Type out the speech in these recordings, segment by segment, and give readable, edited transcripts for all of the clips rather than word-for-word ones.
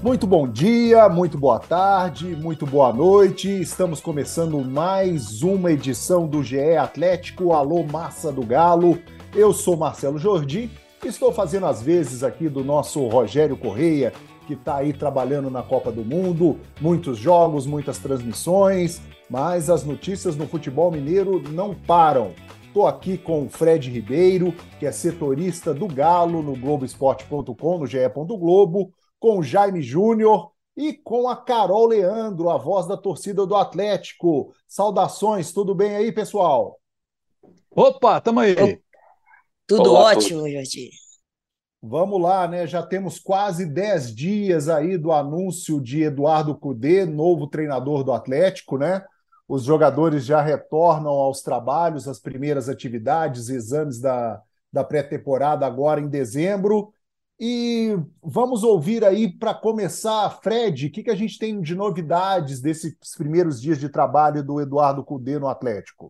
Muito bom dia, muito boa tarde, muito boa noite. Estamos começando mais uma edição do GE Atlético. Alô, massa do Galo. Eu sou Marcelo Jordi. Estou fazendo as vezes aqui do nosso Rogério Correia, que está aí trabalhando na Copa do Mundo. Muitos jogos, muitas transmissões, mas as notícias no futebol mineiro não param. Estou aqui com o Fred Ribeiro, que é setorista do Galo no Globoesporte.com, no GE. Globo, com o Jaime Júnior e com a Carol Leandro, a voz da torcida do Atlético. Saudações, tudo bem aí, pessoal? Opa, tamo aí. Tudo Olá a todos. ótimo, Jordi. Vamos lá, né? Já temos quase 10 dias aí do anúncio de Eduardo Cudê, novo treinador do Atlético, né? Os jogadores já retornam aos trabalhos, às primeiras atividades, exames da pré-temporada agora em dezembro. E vamos ouvir aí, para começar, Fred, o que a gente tem de novidades desses primeiros dias de trabalho do Eduardo Cudê no Atlético?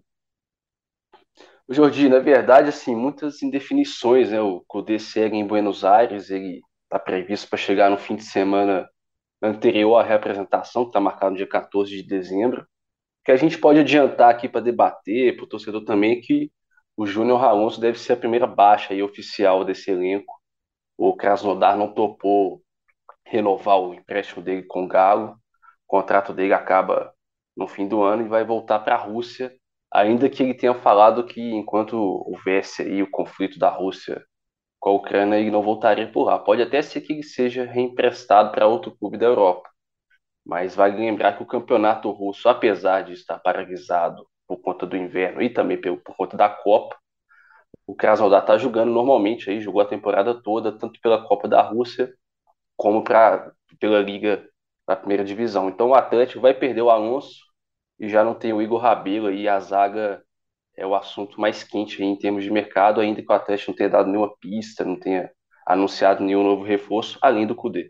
Jordi, na verdade, assim, muitas indefinições, né? O Cudê segue em Buenos Aires, ele está previsto para chegar no fim de semana anterior à reapresentação, que está marcado no dia 14 de dezembro. O que a gente pode adiantar aqui para debater, para o torcedor também, é que o Júnior Alonso deve ser a primeira baixa aí oficial desse elenco. O Krasnodar não topou renovar o empréstimo dele com o Galo. O contrato dele acaba no fim do ano e vai voltar para a Rússia, ainda que ele tenha falado que enquanto houvesse aí o conflito da Rússia com a Ucrânia, ele não voltaria por lá. Pode até ser que ele seja reemprestado para outro clube da Europa, mas vale lembrar que o campeonato russo, apesar de estar paralisado por conta do inverno e também por conta da Copa, o Krasnodar está jogando normalmente, aí jogou a temporada toda, tanto pela Copa da Rússia como pela Liga da Primeira Divisão. Então o Atlético vai perder o Alonso e já não tem o Igor Rabelo aí, a zaga é o assunto mais quente aí em termos de mercado, ainda que o Atlético não tenha dado nenhuma pista, não tenha anunciado nenhum novo reforço, além do Cudê.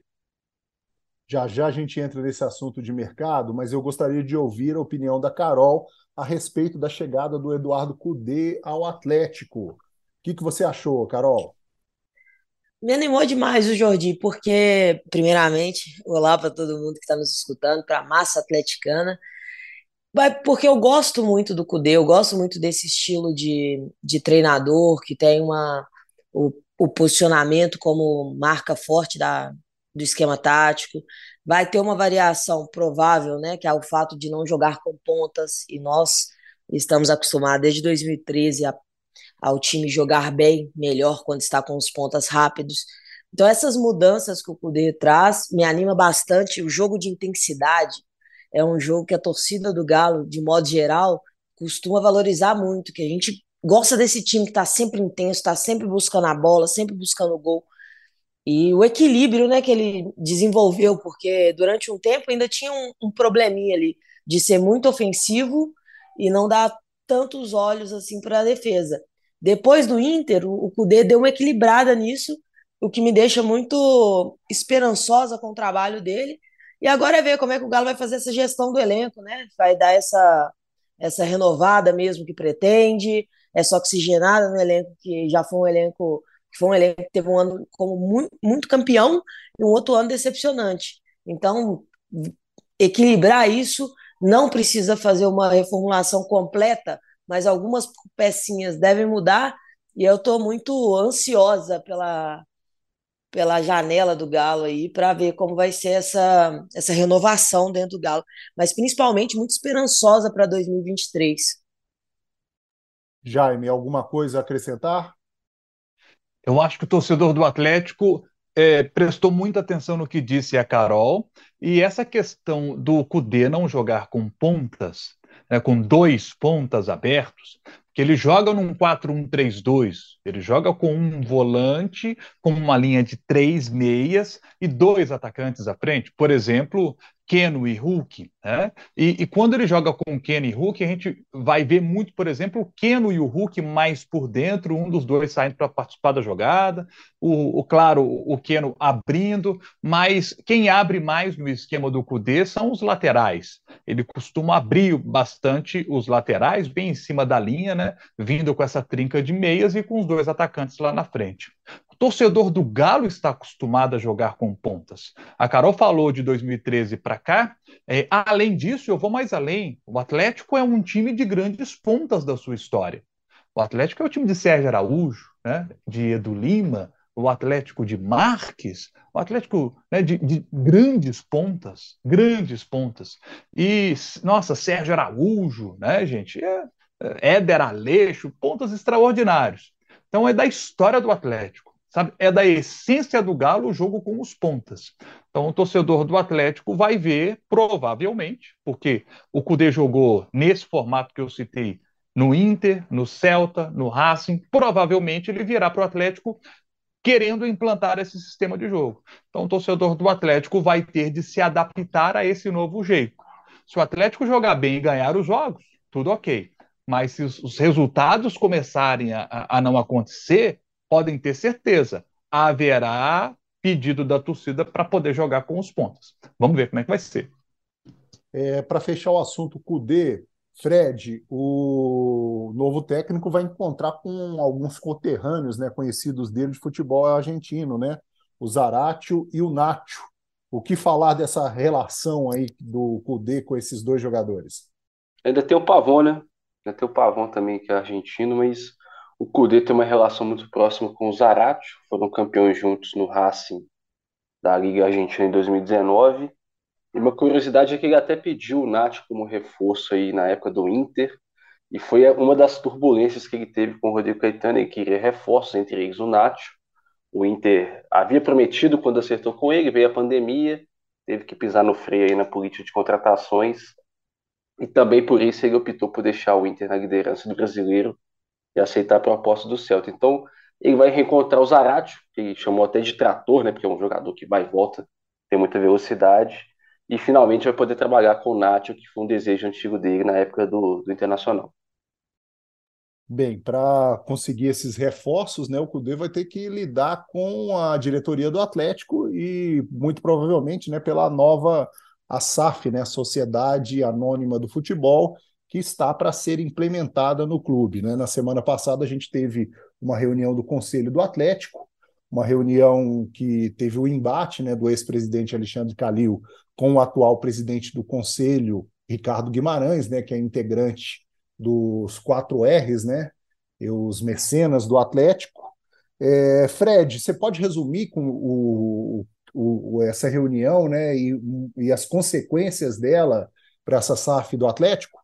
Já já a gente entra nesse assunto de mercado, mas eu gostaria de ouvir a opinião da Carol a respeito da chegada do Eduardo Cudê ao Atlético. O que você achou, Carol? Me animou demais o Jordi, porque, primeiramente, olá para todo mundo que está nos escutando, para a massa atleticana, porque eu gosto muito do Cudê, eu gosto muito desse estilo de treinador que tem o posicionamento como marca forte do esquema tático. Vai ter uma variação provável, né, que é o fato de não jogar com pontas, e nós estamos acostumados desde 2013 ao time jogar bem, melhor quando está com os pontas rápidos. Então essas mudanças que o Cudê traz me anima bastante. O jogo de intensidade é um jogo que a torcida do Galo, de modo geral, costuma valorizar muito, que a gente gosta desse time que está sempre intenso, está sempre buscando a bola, sempre buscando o gol. E o equilíbrio, né, que ele desenvolveu, porque durante um tempo ainda tinha um probleminha ali de ser muito ofensivo e não dar tantos olhos assim para a defesa. Depois do Inter, o Cudê deu uma equilibrada nisso, o que me deixa muito esperançosa com o trabalho dele. E agora é ver como é que o Galo vai fazer essa gestão do elenco, né? Vai dar essa renovada mesmo que pretende, essa oxigenada no elenco que já foi um elenco que teve um ano como muito, muito campeão e um outro ano decepcionante. Então, equilibrar isso, não precisa fazer uma reformulação completa, mas algumas pecinhas devem mudar, e eu estou muito ansiosa pela janela do Galo aí para ver como vai ser essa renovação dentro do Galo, mas principalmente muito esperançosa para 2023. Jaime, alguma coisa a acrescentar? Eu acho que o torcedor do Atlético prestou muita atenção no que disse a Carol, e essa questão do Cudê não jogar com pontas, né, com dois pontas abertos, que ele joga num 4-1-3-2, ele joga com um volante, com uma linha de três meias e dois atacantes à frente, por exemplo, Keno e Hulk, né? E quando ele joga com Keno e Hulk, a gente vai ver muito, por exemplo, o Keno e o Hulk mais por dentro, um dos dois saindo para participar da jogada, claro, o Keno abrindo, mas quem abre mais no esquema do Cudê são os laterais. Ele costuma abrir bastante os laterais, bem em cima da linha, né? Vindo com essa trinca de meias e com os dois atacantes lá na frente. O torcedor do Galo está acostumado a jogar com pontas. A Carol falou de 2013 para cá. Além disso, eu vou mais além. O Atlético é um time de grandes pontas da sua história. O Atlético é o time de Sérgio Araújo, né, de Edu Lima, o Atlético de Marques, o Atlético, né, de grandes pontas, grandes pontas. E, nossa, Sérgio Araújo, né, gente? Éder Aleixo, pontas extraordinários. Então é da história do Atlético, sabe? É da essência do Galo o jogo com os pontas. Então o torcedor do Atlético vai ver, provavelmente, porque o Cudê jogou nesse formato que eu citei no Inter, no Celta, no Racing, provavelmente ele virá para o Atlético querendo implantar esse sistema de jogo. Então o torcedor do Atlético vai ter de se adaptar a esse novo jeito. Se o Atlético jogar bem e ganhar os jogos, tudo ok. Mas se os resultados começarem a não acontecer, podem ter certeza, haverá pedido da torcida para poder jogar com os pontos. Vamos ver como é que vai ser. Para fechar o assunto Cudê, Fred, o novo técnico vai encontrar com alguns conterrâneos, né, conhecidos dele de futebol argentino, né? O Zaratio e o Nacho. O que falar dessa relação aí do Cudê com esses dois jogadores? Ainda tem o Pavon, né? Ainda tem o Pavon também, que é argentino, mas o Cudê tem uma relação muito próxima com o Zaratio. Foram campeões juntos no Racing da Liga Argentina em 2019. E uma curiosidade é que ele até pediu o Nacho como reforço aí na época do Inter. E foi uma das turbulências que ele teve com o Rodrigo Caetano. Ele queria reforços, entre eles o Nacho. O Inter havia prometido quando acertou com ele, veio a pandemia, teve que pisar no freio aí na política de contratações. E também por isso ele optou por deixar o Inter na liderança do brasileiro e aceitar a proposta do Celta. Então, ele vai reencontrar o Zaratio, que ele chamou até de trator, né, porque é um jogador que vai e volta, tem muita velocidade, e finalmente vai poder trabalhar com o Nacho, que foi um desejo antigo dele na época do Internacional. Bem, para conseguir esses reforços, né, o Cudê vai ter que lidar com a diretoria do Atlético e, muito provavelmente, né, pela nova a SAF, né, Sociedade Anônima do Futebol, que está para ser implementada no clube, né? Na semana passada a gente teve uma reunião do Conselho do Atlético, uma reunião que teve o embate, né, do ex-presidente Alexandre Calil com o atual presidente do Conselho, Ricardo Guimarães, né, que é integrante dos 4 R's, né? E os mecenas do Atlético. Fred, você pode resumir com essa reunião, né? E as consequências dela para essa SAF do Atlético?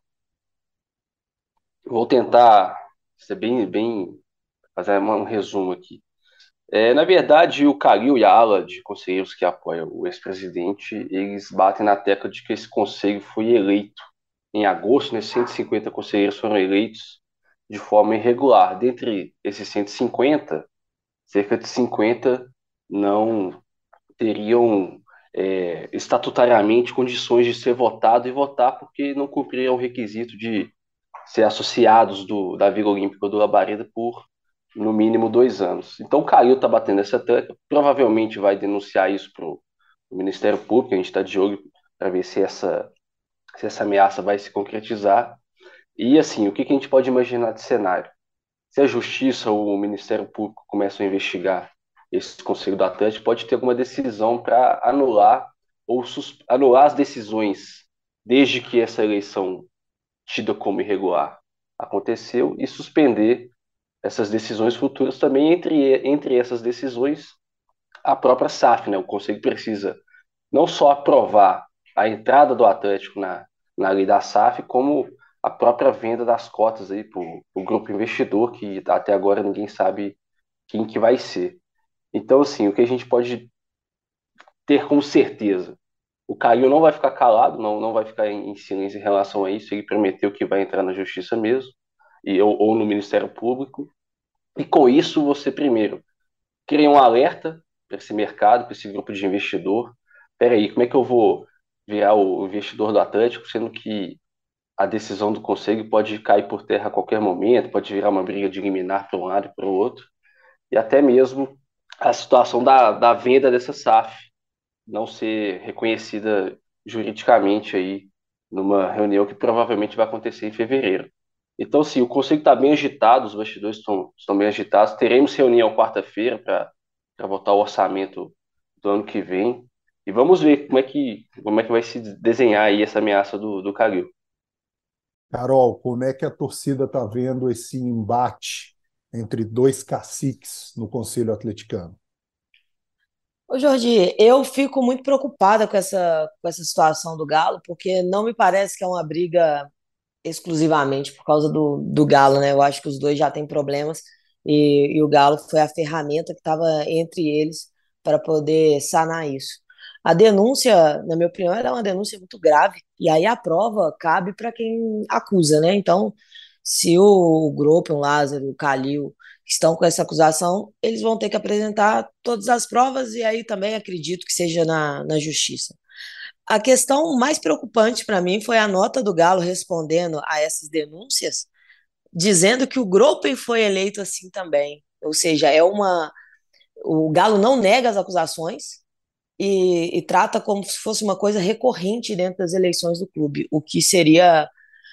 Vou tentar ser bem fazer um resumo aqui. Na verdade, o Calil e a ala de conselheiros que apoiam o ex-presidente, eles batem na tecla de que esse conselho foi eleito em agosto, né, 150 conselheiros foram eleitos de forma irregular. Dentre esses 150, cerca de 50 não teriam estatutariamente condições de ser votado e votar porque não cumpriam o requisito de ser associados da Vila Olímpica do Labareda por no mínimo 2 anos. Então o Calil está batendo essa tecla, provavelmente vai denunciar isso para o Ministério Público, a gente está de olho para ver se essa ameaça vai se concretizar. E assim, o que a gente pode imaginar de cenário? Se a Justiça ou o Ministério Público começam a investigar esse Conselho do Atlético, pode ter alguma decisão para anular ou anular as decisões desde que essa eleição tida como irregular aconteceu e suspender essas decisões futuras também. Entre essas decisões, a própria SAF, né? O Conselho precisa não só aprovar a entrada do Atlético na lei da SAF, como a própria venda das cotas aí para o grupo investidor, que até agora ninguém sabe quem que vai ser. Então, assim, o que a gente pode ter com certeza, o Calil não vai ficar calado, não vai ficar em silêncio em relação a isso, ele prometeu que vai entrar na justiça mesmo, ou no Ministério Público, e com isso você, primeiro, cria um alerta para esse mercado, para esse grupo de investidor. Peraí, como é que eu vou virar o investidor do Atlético, sendo que a decisão do Conselho pode cair por terra a qualquer momento, pode virar uma briga de liminar para um lado e para o outro, e até mesmo a situação da venda dessa SAF não ser reconhecida juridicamente aí numa reunião que provavelmente vai acontecer em fevereiro. Então, sim, o Conselho está bem agitado, os bastidores estão bem agitados. Teremos reunião quarta-feira para para votar o orçamento do ano que vem. E vamos ver como é que vai se desenhar aí essa ameaça do Calil. Carol, como é que a torcida está vendo esse embate entre dois caciques no Conselho Atleticano? Ô, Jordi, eu fico muito preocupada com essa situação do Galo, porque não me parece que é uma briga exclusivamente por causa do Galo, né? Eu acho que os dois já têm problemas e o Galo foi a ferramenta que estava entre eles para poder sanar isso. A denúncia, na minha opinião, era uma denúncia muito grave, e aí a prova cabe para quem acusa, né? Então, se o Grupo, o Lázaro, o Calil estão com essa acusação, eles vão ter que apresentar todas as provas, e aí também acredito que seja na justiça. A questão mais preocupante para mim foi a nota do Galo respondendo a essas denúncias, dizendo que o Gropper foi eleito assim também. Ou seja, o Galo não nega as acusações e trata como se fosse uma coisa recorrente dentro das eleições do clube, o que seria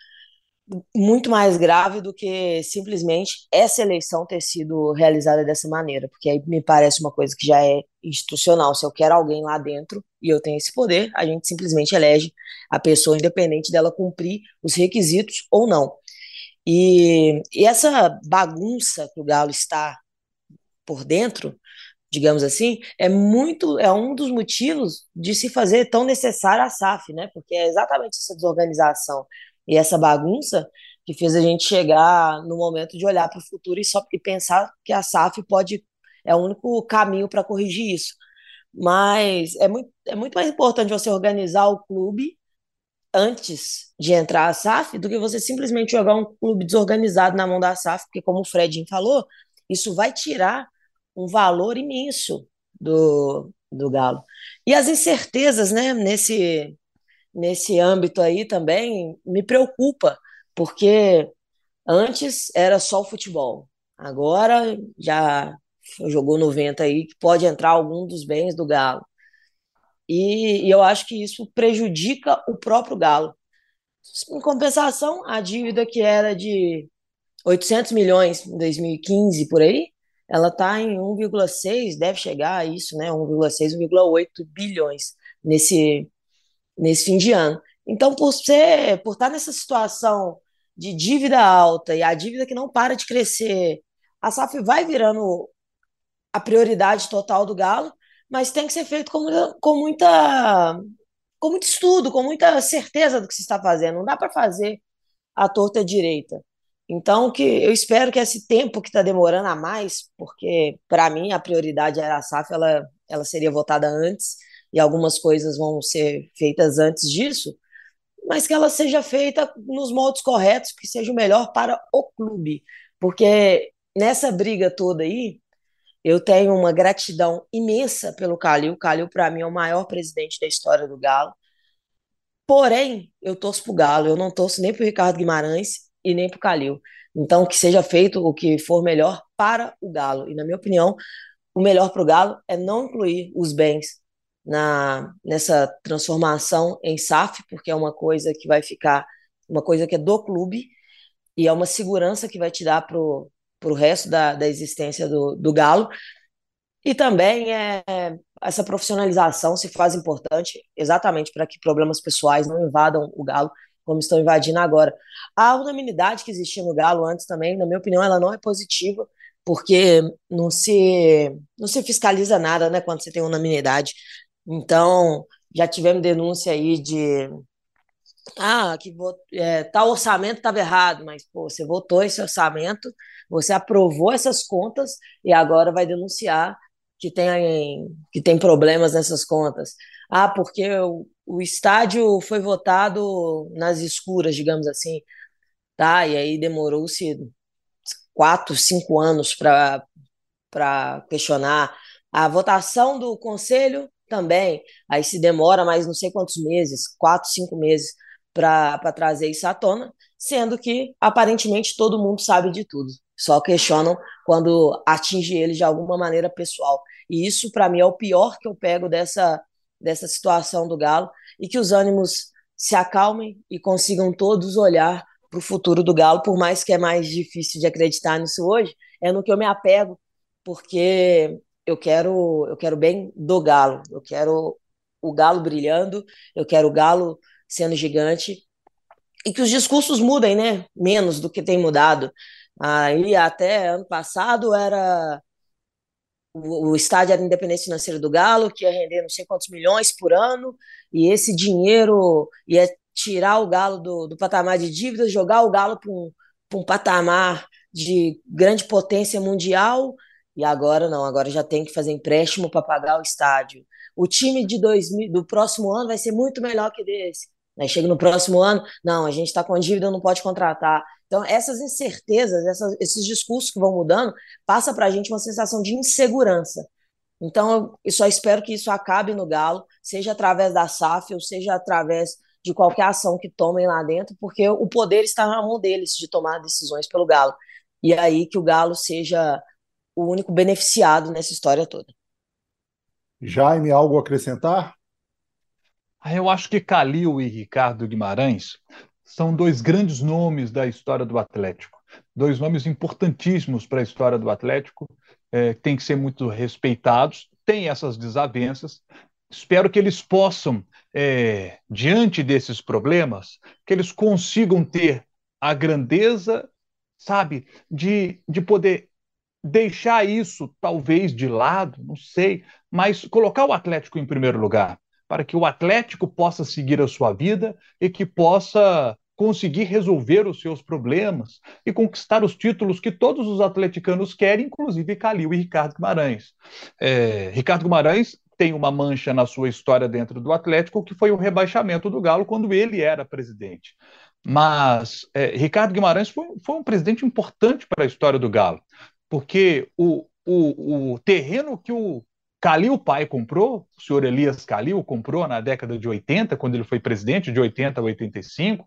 muito mais grave do que simplesmente essa eleição ter sido realizada dessa maneira, porque aí me parece uma coisa que já é institucional. Se eu quero alguém lá dentro e eu tenho esse poder, a gente simplesmente elege a pessoa independente dela cumprir os requisitos ou não. E essa bagunça que o Galo está por dentro, digamos assim, é um dos motivos de se fazer tão necessária a SAF, né? Porque é exatamente essa desorganização e essa bagunça que fez a gente chegar no momento de olhar para o futuro e pensar que a SAF é o único caminho para corrigir isso. Mas é muito mais importante você organizar o clube antes de entrar a SAF do que você simplesmente jogar um clube desorganizado na mão da SAF, porque, como o Fredinho falou, isso vai tirar um valor imenso do Galo. E as incertezas, né, nesse âmbito aí também me preocupa, porque antes era só o futebol, agora já jogou no vento aí que pode entrar algum dos bens do Galo. E eu acho que isso prejudica o próprio Galo. Em compensação, a dívida que era de 800 milhões em 2015, por aí, ela está em 1,6, deve chegar a isso, né? 1,6, 1,8 bilhões nesse fim de ano. Então, por estar nessa situação de dívida alta e a dívida que não para de crescer, a SAF vai virando a prioridade total do Galo, mas tem que ser feito com muito estudo, com muita certeza do que se está fazendo. Não dá para fazer à torta direita. Então, eu espero que esse tempo que está demorando a mais, porque para mim a prioridade era a SAF, ela seria votada antes e algumas coisas vão ser feitas antes disso, mas que ela seja feita nos moldes corretos, que seja o melhor para o clube. Porque nessa briga toda aí, eu tenho uma gratidão imensa pelo Calil. O Calil, para mim, é o maior presidente da história do Galo. Porém, eu torço pro Galo, eu não torço nem pro Ricardo Guimarães e nem pro Calil. Então, que seja feito o que for melhor para o Galo. E, na minha opinião, o melhor para o Galo é não incluir os bens nessa transformação em SAF, porque é uma coisa que vai ficar, uma coisa que é do clube, e é uma segurança que vai te dar pro resto da existência do Galo. E também essa profissionalização se faz importante exatamente para que problemas pessoais não invadam o Galo, como estão invadindo agora. A unanimidade que existia no Galo antes também, na minha opinião, ela não é positiva, porque não se fiscaliza nada, né, quando você tem unanimidade. Então, já tivemos denúncia aí que tal orçamento estava errado, mas pô, você votou esse orçamento, você aprovou essas contas e agora vai denunciar que tem problemas nessas contas. Porque o estádio foi votado nas escuras, digamos assim, tá? E aí demorou-se 4, 5 anos para questionar. A votação do conselho também, aí se demora mais não sei quantos meses, 4, 5 meses, para trazer isso à tona, sendo que aparentemente todo mundo sabe de tudo. Só questionam quando atinge eles de alguma maneira pessoal. E isso, para mim, é o pior que eu pego dessa situação do Galo, e que os ânimos se acalmem e consigam todos olhar para o futuro do Galo, por mais que é mais difícil de acreditar nisso hoje, é no que eu me apego, porque eu quero bem do Galo. Eu quero o Galo brilhando, eu quero o Galo sendo gigante e que os discursos mudem, né? Menos do que tem mudado. Aí até ano passado era o estádio era Independência Financeira do Galo, que ia render não sei quantos milhões por ano, e esse dinheiro ia tirar o Galo do patamar de dívidas, jogar o Galo para um patamar de grande potência mundial, e agora não, agora já tem que fazer empréstimo para pagar o estádio. O time de 2000, do próximo ano vai ser muito melhor que desse. Aí chega no próximo ano, não, a gente está com dívida, não pode contratar. Então, essas incertezas, esses discursos que vão mudando, passa para a gente uma sensação de insegurança. Então, eu só espero que isso acabe no Galo, seja através da SAF ou seja através de qualquer ação que tomem lá dentro, porque o poder está na mão deles de tomar decisões pelo Galo. E aí que o Galo seja o único beneficiado nessa história toda. Jaime, algo a acrescentar? Eu acho que Calil e Ricardo Guimarães são dois grandes nomes da história do Atlético, dois nomes importantíssimos para a história do Atlético, que têm que ser muito respeitados, têm essas desavenças. Espero que eles possam, diante desses problemas, que eles consigam ter a grandeza, sabe, de poder deixar isso talvez de lado, não sei, mas colocar o Atlético em primeiro lugar, para que o Atlético possa seguir a sua vida e que possa conseguir resolver os seus problemas e conquistar os títulos que todos os atleticanos querem, inclusive Calil e Ricardo Guimarães. Ricardo Guimarães tem uma mancha na sua história dentro do Atlético, que foi o rebaixamento do Galo quando ele era presidente. Mas Ricardo Guimarães foi um presidente importante para a história do Galo, porque o terreno que o Calil pai comprou, o senhor Elias Calil comprou na década de 80, quando ele foi presidente, de 80 a 85,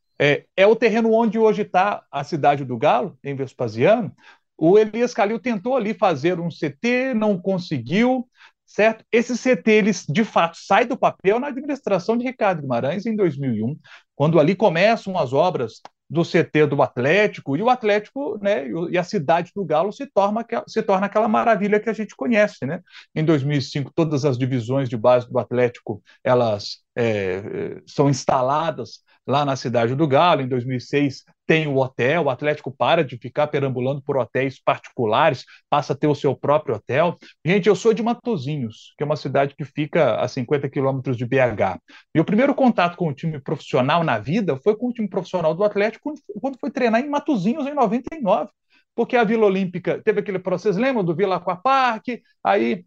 é o terreno onde hoje está a cidade do Galo, em Vespasiano. O Elias Calil tentou ali fazer um CT, não conseguiu, certo? Esse CT, ele, de fato, sai do papel na administração de Ricardo Guimarães em 2001, quando ali começam as obras do CT do Atlético, e o Atlético, né, e a cidade do Galo se torna aquela maravilha que a gente conhece, né? Em 2005, todas as divisões de base do Atlético, elas são instaladas lá na cidade do Galo. Em 2006 tem o hotel, o Atlético para de ficar perambulando por hotéis particulares, passa a ter o seu próprio hotel. Gente, eu sou de Matosinhos, que é uma cidade que fica a 50 quilômetros de BH. Meu primeiro contato com o time profissional na vida foi com o time profissional do Atlético quando foi treinar em Matosinhos em 99, porque a Vila Olímpica teve aquele processo, lembram do Vila Aquapark? Aí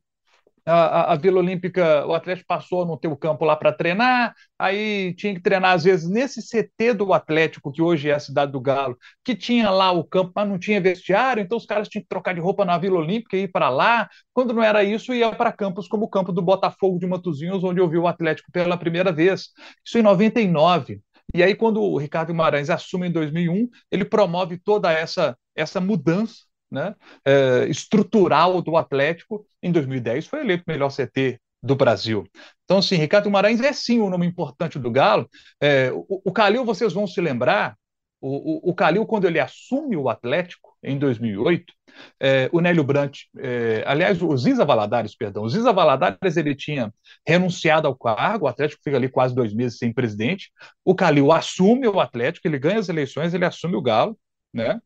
a Vila Olímpica, o Atlético passou a não ter o campo lá para treinar, aí tinha que treinar, às vezes, nesse CT do Atlético, que hoje é a Cidade do Galo, que tinha lá o campo, mas não tinha vestiário, então os caras tinham que trocar de roupa na Vila Olímpica e ir para lá. Quando não era isso, ia para campos como o campo do Botafogo de Matosinhos, onde eu vi o Atlético pela primeira vez. Isso em 99. E aí, quando o Ricardo Guimarães assume em 2001, ele promove toda essa mudança, né, estrutural do Atlético. Em 2010 foi eleito o melhor CT do Brasil. Então, assim, Ricardo Guimarães é sim um nome importante do Galo. O Calil, vocês vão se lembrar, o Calil, quando ele assume o Atlético em 2008, o Nélio Brant, aliás, o Ziza Valadares, perdão, o Ziza Valadares, ele tinha renunciado ao cargo, o Atlético fica ali quase 2 meses sem presidente, o Calil assume o Atlético, ele ganha as eleições, ele assume o Galo, né?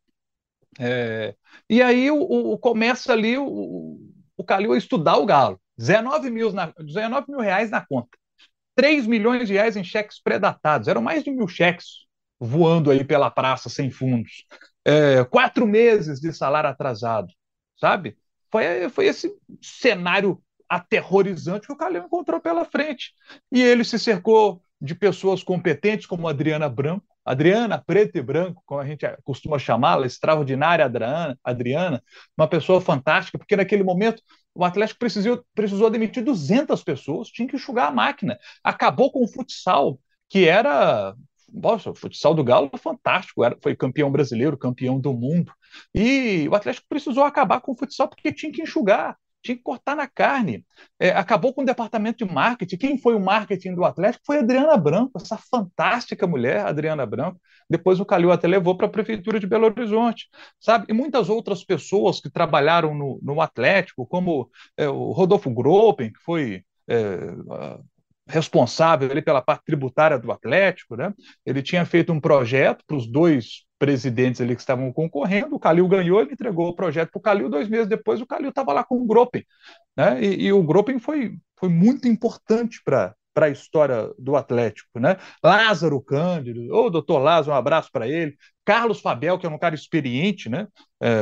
É, e aí começa ali o Calil a estudar o Galo. 19 mil reais na conta. 3 milhões de reais em cheques pré-datados. Eram mais de 1.000 cheques voando aí pela praça sem fundos. 4 meses de salário atrasado, sabe? Foi esse cenário aterrorizante que o Calil encontrou pela frente. E ele se cercou de pessoas competentes como Adriana Branco, Adriana Preto e Branco, como a gente costuma chamá-la, extraordinária Adriana, uma pessoa fantástica, porque naquele momento o Atlético precisou demitir 200 pessoas, tinha que enxugar a máquina. Acabou com o futsal, que era. Nossa, o futsal do Galo foi fantástico, foi campeão brasileiro, campeão do mundo. E o Atlético precisou acabar com o futsal porque tinha que enxugar. tinha que cortar na carne. Acabou com o departamento de marketing. Quem foi o marketing do Atlético foi a Adriana Branco, essa fantástica mulher, Adriana Branco. Depois o Calil até levou para a Prefeitura de Belo Horizonte, sabe? E muitas outras pessoas que trabalharam no Atlético, como o Rodolfo Gropen, que foi responsável ali pela parte tributária do Atlético, né? Ele tinha feito um projeto para os dois presidentes ali que estavam concorrendo, o Calil ganhou, ele entregou o projeto para o Calil, 2 meses depois o Calil estava lá com o Gropen, né? E o Gropen foi muito importante para a história do Atlético, né? Lázaro Cândido, ô doutor Lázaro, um abraço para ele. Carlos Fabel, que é um cara experiente, né?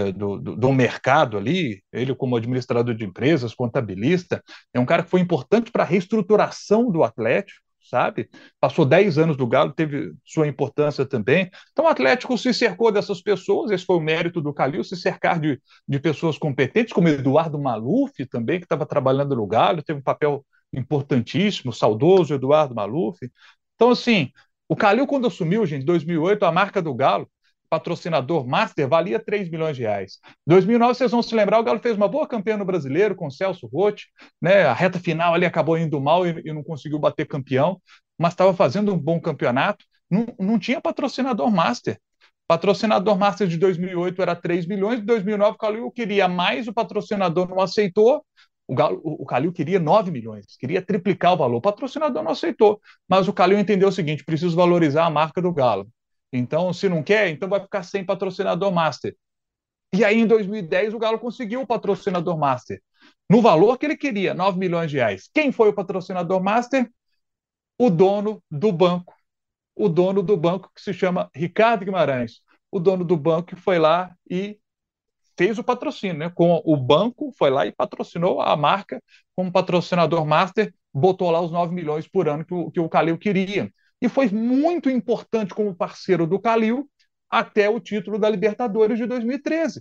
Do mercado ali, ele como administrador de empresas, contabilista, é um cara que foi importante para a reestruturação do Atlético, sabe? Passou 10 anos do Galo, teve sua importância também. Então o Atlético se cercou dessas pessoas, esse foi o mérito do Calil, se cercar de pessoas competentes, como Eduardo Maluf também, que estava trabalhando no Galo, teve um papel importantíssimo, saudoso Eduardo Maluf. Então, assim, o Calil, quando assumiu, gente, em 2008, a marca do Galo, patrocinador master, valia 3 milhões de reais. Em 2009, vocês vão se lembrar, o Galo fez uma boa campanha no Brasileiro com o Celso Roth, né? A reta final ali acabou indo mal e não conseguiu bater campeão, mas estava fazendo um bom campeonato. Não tinha patrocinador master. Patrocinador master de 2008 era 3 milhões, de 2009 o Calil queria mais, o patrocinador não aceitou, o Calil queria 9 milhões, queria triplicar o valor, o patrocinador não aceitou, mas o Calil entendeu o seguinte, preciso valorizar a marca do Galo. Então, se não quer, então vai ficar sem patrocinador master. E aí, em 2010, o Galo conseguiu o patrocinador master, no valor que ele queria, 9 milhões de reais. Quem foi o patrocinador master? O dono do banco. O dono do banco, que se chama Ricardo Guimarães. O dono do banco que foi lá e fez o patrocínio, né? Com o banco, foi lá e patrocinou a marca como patrocinador master, botou lá os 9 milhões por ano que o Calil queria. E foi muito importante como parceiro do Calil até o título da Libertadores de 2013.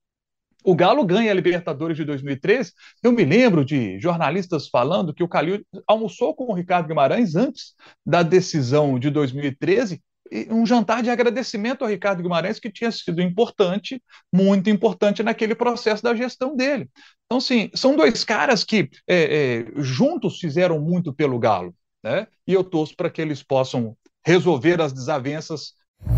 O Galo ganha a Libertadores de 2013. Eu me lembro de jornalistas falando que o Calil almoçou com o Ricardo Guimarães antes da decisão de 2013, um jantar de agradecimento ao Ricardo Guimarães, que tinha sido importante, muito importante naquele processo da gestão dele. Então, sim, são dois caras que juntos fizeram muito pelo Galo, né? E eu torço para que eles possam resolver as desavenças.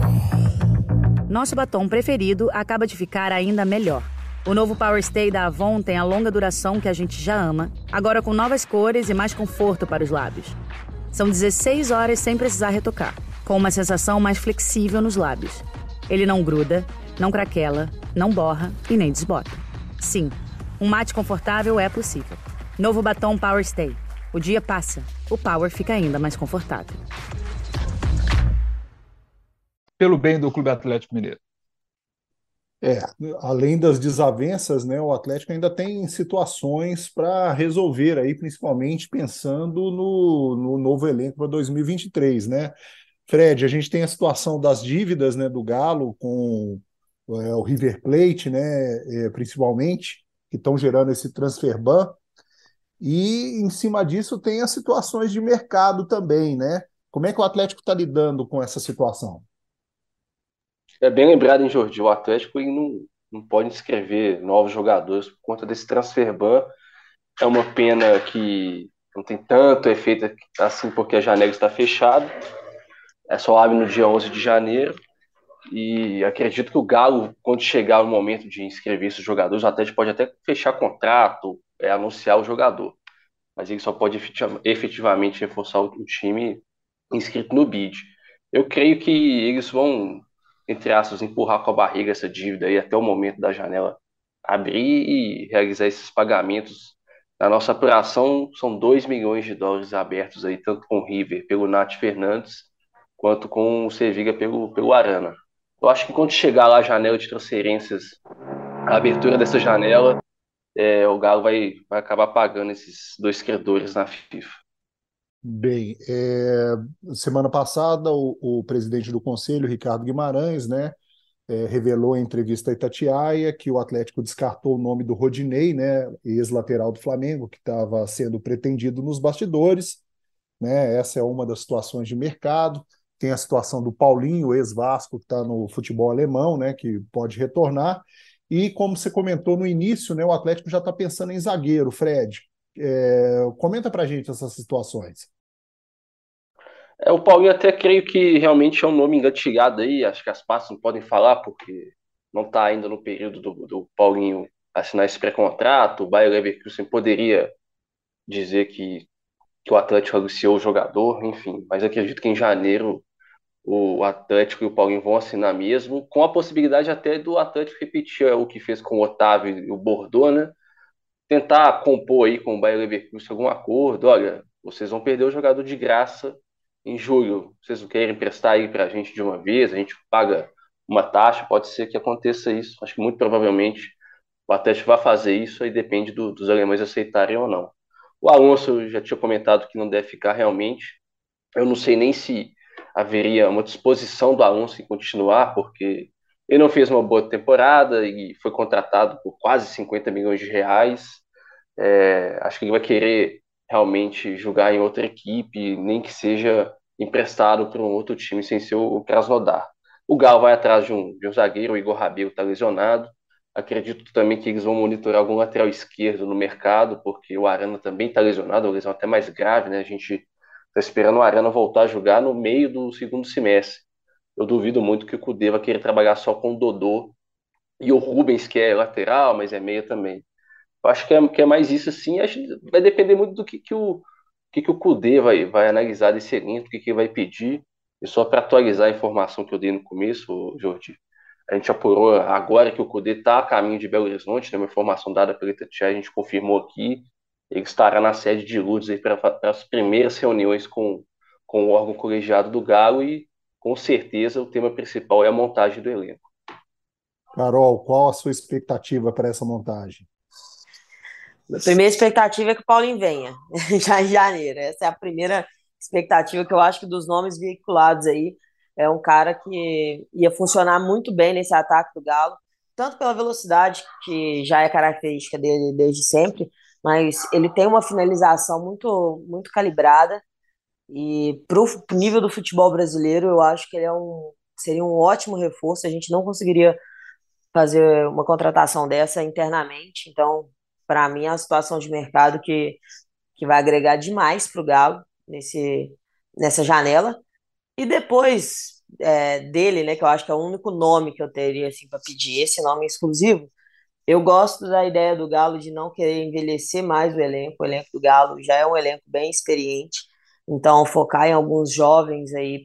Nosso batom preferido acaba de ficar ainda melhor. O novo Power Stay da Avon tem a longa duração que a gente já ama, agora com novas cores e mais conforto para os lábios. São 16 horas sem precisar retocar, com uma sensação mais flexível nos lábios. Ele não gruda, não craquela, não borra e nem desbota. Sim, um mate confortável é possível. Novo batom Power Stay. O dia passa, o Power fica ainda mais confortável. Pelo bem do Clube Atlético Mineiro. Além das desavenças, né, o Atlético ainda tem situações para resolver aí, principalmente pensando no novo elenco para 2023, né? Fred, a gente tem a situação das dívidas, né, do Galo com o River Plate, né, principalmente, que estão gerando esse transfer ban, e em cima disso tem as situações de mercado também, né? Como é que o Atlético está lidando com essa situação? É bem lembrado, hein, Jordi? O Atlético ele não pode inscrever novos jogadores por conta desse transfer ban. É uma pena que não tem tanto efeito assim porque a janela está fechada. É só abre no dia 11 de janeiro. E acredito que o Galo, quando chegar o momento de inscrever esses jogadores, o Atlético pode até fechar contrato, anunciar o jogador. Mas ele só pode efetivamente reforçar o time inscrito no BID. Eu creio que eles vão, entre aspas, empurrar com a barriga essa dívida aí até o momento da janela abrir e realizar esses pagamentos. Na nossa apuração, são 2 milhões de dólares abertos aí, tanto com o River pelo Nath Fernandes, quanto com o Sevilla pelo Arana. Eu acho que quando chegar lá a janela de transferências, a abertura dessa janela, o Galo vai acabar pagando esses dois credores na FIFA. Bem, semana passada o presidente do Conselho, Ricardo Guimarães, né, revelou em entrevista à Itatiaia que o Atlético descartou o nome do Rodinei, né, ex-lateral do Flamengo, que estava sendo pretendido nos bastidores, né, essa é uma das situações de mercado. Tem a situação do Paulinho, ex-Vasco, que está no futebol alemão, né, que pode retornar. E como você comentou no início, né, o Atlético já está pensando em zagueiro, Fred. Comenta para a gente essas situações. O Paulinho até creio que realmente é um nome engatilhado aí, acho que as partes não podem falar, porque não está ainda no período do Paulinho assinar esse pré-contrato. O Bayer Leverkusen poderia dizer que o Atlético anunciou o jogador, enfim, mas acredito que em janeiro o Atlético e o Paulinho vão assinar mesmo, com a possibilidade até do Atlético repetir o que fez com o Otávio e o Bordeaux, né? Tentar compor aí com o Bayer Leverkusen algum acordo. Olha, vocês vão perder o jogador de graça em julho. Vocês não querem emprestar aí para a gente de uma vez? A gente paga uma taxa. Pode ser que aconteça isso. Acho que muito provavelmente o Atlético vai fazer isso. Aí depende dos alemães aceitarem ou não. O Alonso já tinha comentado que não deve ficar realmente. Eu não sei nem se haveria uma disposição do Alonso em continuar, porque ele não fez uma boa temporada e foi contratado por quase 50 milhões de reais. Acho que ele vai querer realmente jogar em outra equipe, nem que seja emprestado para um outro time sem ser o Krasnodar. O Galo vai atrás de um zagueiro, o Igor Rabelo está lesionado. Acredito também que eles vão monitorar algum lateral esquerdo no mercado, porque o Arana também está lesionado, uma lesão até mais grave, né? A gente está esperando o Arana voltar a jogar no meio do segundo semestre. Eu duvido muito que o Cudê vai querer trabalhar só com o Dodô e o Rubens, que é lateral, mas é meia também. Eu acho que é mais isso, assim. Acho que vai depender muito do que o Kudê vai analisar desse elenco, o que ele vai pedir. E só para atualizar a informação que eu dei no começo, Jordi, a gente apurou agora que o Kudê está a caminho de Belo Horizonte, né, uma informação dada pela Itatiaia, a gente confirmou aqui. Ele estará na sede de Lourdes para as primeiras reuniões com o órgão colegiado do Galo e, com certeza, o tema principal é a montagem do elenco. Carol, qual a sua expectativa para essa montagem? A primeira expectativa é que o Paulinho venha, já em janeiro. Essa é a primeira expectativa que eu acho que dos nomes veiculados aí. É um cara que ia funcionar muito bem nesse ataque do Galo, tanto pela velocidade, que já é característica dele desde sempre, mas ele tem uma finalização muito, muito calibrada. E para o nível do futebol brasileiro, eu acho que ele seria um ótimo reforço. A gente não conseguiria fazer uma contratação dessa internamente. Então, para mim, é uma situação de mercado que vai agregar demais para o Galo nessa janela. E depois dele, né, que eu acho que é o único nome que eu teria assim, para pedir, esse nome exclusivo, eu gosto da ideia do Galo de não querer envelhecer mais o elenco. O elenco do Galo já é um elenco bem experiente. Então, focar em alguns jovens aí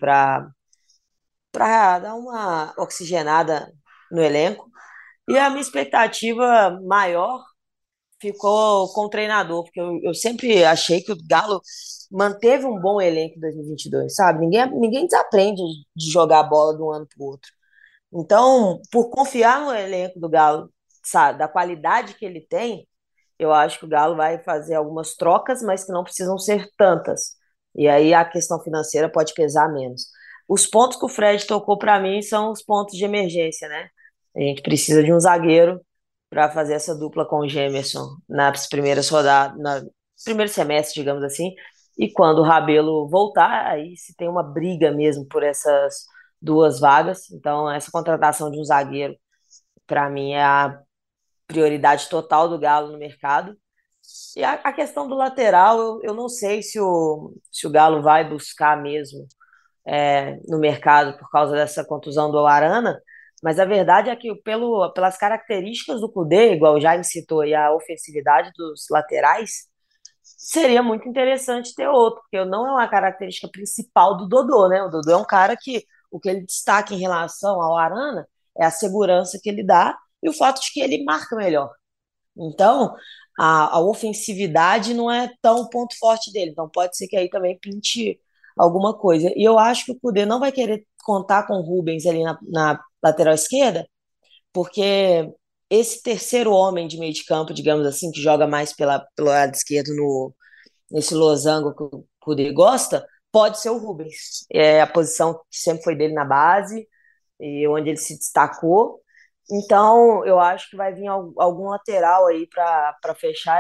para dar uma oxigenada no elenco. E a minha expectativa maior ficou com o treinador, porque eu sempre achei que o Galo manteve um bom elenco em 2022, sabe? Ninguém desaprende de jogar a bola de um ano para o outro. Então, por confiar no elenco do Galo, sabe, da qualidade que ele tem, eu acho que o Galo vai fazer algumas trocas, mas que não precisam ser tantas. E aí a questão financeira pode pesar menos. Os pontos que o Fred tocou para mim são os pontos de emergência, né? A gente precisa de um zagueiro para fazer essa dupla com o Gemerson nas primeiras rodadas, no primeiro semestre, digamos assim. E quando o Rabelo voltar, aí se tem uma briga mesmo por essas duas vagas. Então, essa contratação de um zagueiro, para mim, é a prioridade total do Galo no mercado. E a questão do lateral, eu não sei se o Galo vai buscar mesmo no mercado por causa dessa contusão do Arana, mas a verdade é que pelas características do Kudê, igual o Jaime citou, e a ofensividade dos laterais, seria muito interessante ter outro, porque não é uma característica principal do Dodô, né? O Dodô é um cara que o que ele destaca em relação ao Arana é a segurança que ele dá e o fato de que ele marca melhor. Então, a ofensividade não é tão o ponto forte dele. Então, pode ser que aí também pinte alguma coisa. E eu acho que o Kudê não vai querer contar com o Rubens ali na lateral esquerda, porque esse terceiro homem de meio de campo, digamos assim, que joga mais pelo lado esquerdo nesse losango que o Kudê gosta, pode ser o Rubens. É a posição que sempre foi dele na base, e onde ele se destacou. Então, eu acho que vai vir algum lateral aí para fechar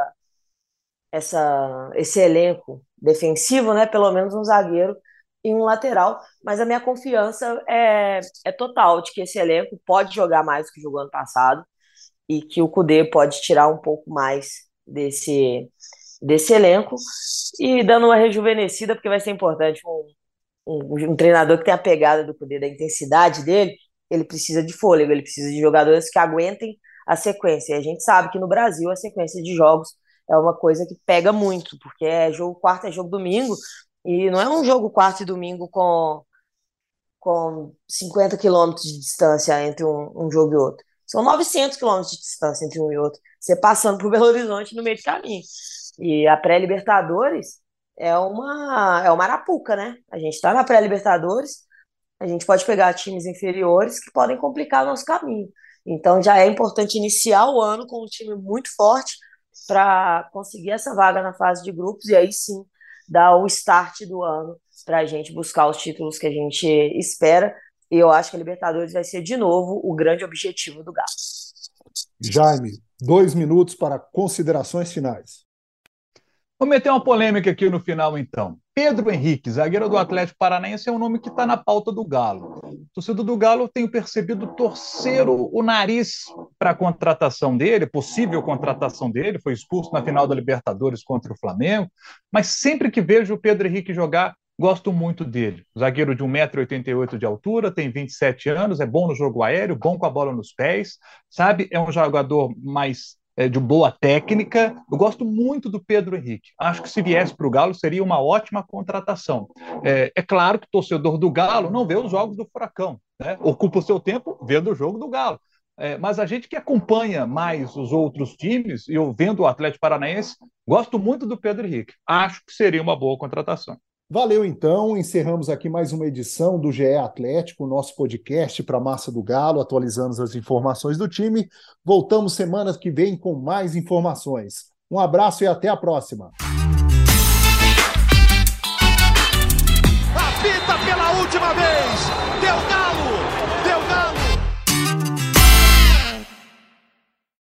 esse elenco defensivo, né? Pelo menos um zagueiro e um lateral. Mas a minha confiança é total de que esse elenco pode jogar mais do que jogou ano passado. e que o Kudê pode tirar um pouco mais desse elenco e dando uma rejuvenescida, porque vai ser importante um treinador que tem a pegada do Kudê, da intensidade dele, ele precisa de fôlego, ele precisa de jogadores que aguentem a sequência. E a gente sabe que no Brasil a sequência de jogos é uma coisa que pega muito, porque é jogo quarta, é jogo domingo, e não é um jogo quarta e domingo com 50 quilômetros de distância entre um jogo e outro. São 900 quilômetros de distância entre um e outro. Você passando por Belo Horizonte no meio do caminho. E a pré-Libertadores é uma arapuca, né? A gente está na pré-Libertadores, a gente pode pegar times inferiores que podem complicar o nosso caminho. Então já é importante iniciar o ano com um time muito forte para conseguir essa vaga na fase de grupos e aí sim dar o start do ano para a gente buscar os títulos que a gente espera. E eu acho que a Libertadores vai ser de novo o grande objetivo do Galo. Jaime, 2 minutos para considerações finais. Vou meter uma polêmica aqui no final, então. Pedro Henrique, zagueiro do Atlético Paranaense, é um nome que está na pauta do Galo. O torcedor do Galo, tenho percebido, torcer o nariz para a contratação dele, possível contratação dele, foi expulso na final da Libertadores contra o Flamengo, mas sempre que vejo o Pedro Henrique jogar, gosto muito dele. Zagueiro de 1,88 m de altura, tem 27 anos, é bom no jogo aéreo, bom com a bola nos pés, sabe? É um jogador mais de boa técnica. Eu gosto muito do Pedro Henrique. Acho que se viesse para o Galo seria uma ótima contratação. É claro que o torcedor do Galo não vê os jogos do Furacão, né? Ocupa o seu tempo vendo o jogo do Galo. Mas a gente que acompanha mais os outros times, e eu vendo o Atlético Paranaense, gosto muito do Pedro Henrique. Acho que seria uma boa contratação. Valeu, então. Encerramos aqui mais uma edição do GE Atlético, nosso podcast para a Massa do Galo, atualizando as informações do time. Voltamos semana que vem com mais informações. Um abraço e até a próxima. Apita pela última vez!